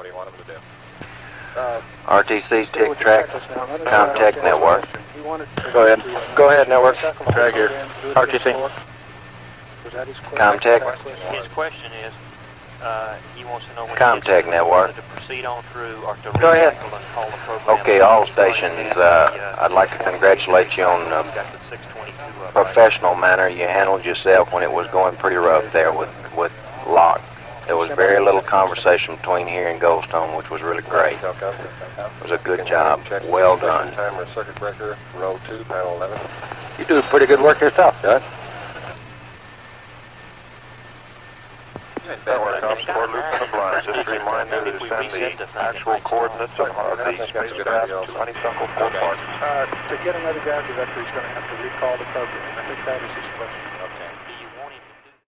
What do you want him to do? RTC Tick Track Comtech Network. Go ahead. Go ahead, Network. Drag here. RTC. Comtech. His question is, he wants to know when Comtech Network. to proceed on through or to Go ahead. recycle and call the program. Okay, all stations, I'd like to congratulate you on the Got the 622 professional manner you handled yourself when it was going pretty rough there with Locke. There was very little conversation between here and Goldstone, which was really great. It was a good job. Well done. Timer, circuit breaker, row 2, panel 11. You do pretty good work yourself, Doug. Network ops, core loop and a blind. Just a reminder to send the actual coordinates of the spacecraft to Honeysuckle 4 Park. To get another guy director, he's going to have to recall the program. I think that is his question.